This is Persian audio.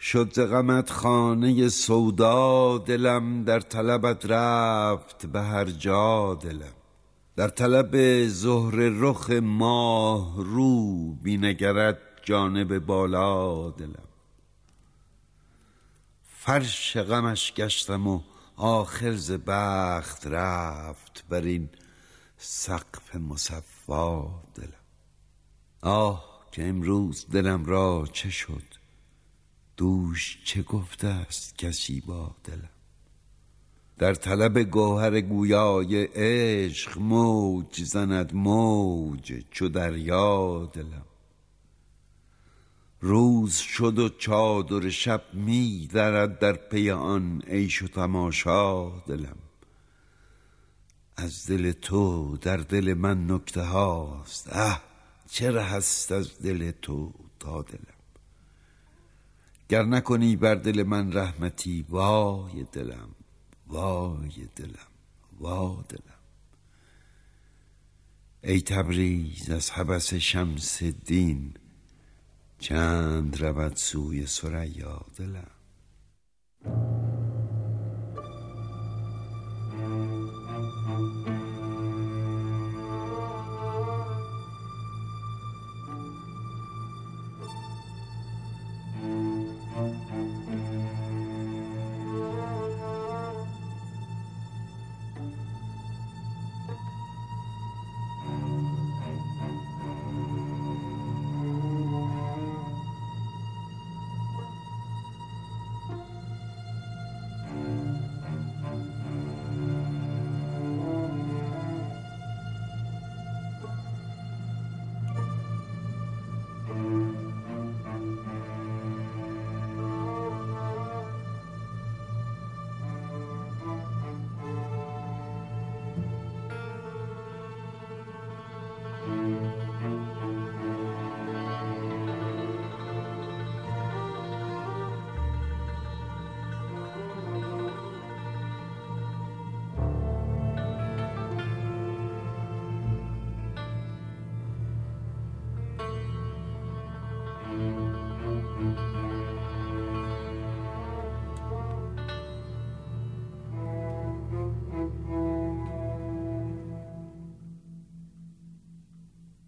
شد ز غمت خانه سودا دلم، در طلبت رفت به هر جا دلم. در طلب زهر رخ ماه رو، بینگرد جانب بالا دلم. فرش غمش گشتم و آخر ز بخت رفت، بر این سقف مصفا دلم. آه که امروز دلم را چه شد، دوش چه گفته است کسی با دلم. در طلب گوهر گویای عشق، موج زند موج چو دریا دلم. روز شد و چادر شب می درد، در پی آن عیش و تماشا دلم. از دل تو در دل من نکته هاست، چه ره است از دل تو تا دلم. گر نکنی بر دل من رحمتی، وای دلم وای دلم وا دلم. ای تبریز از هوس شمس دین، چند رود سوی ثریا دلم.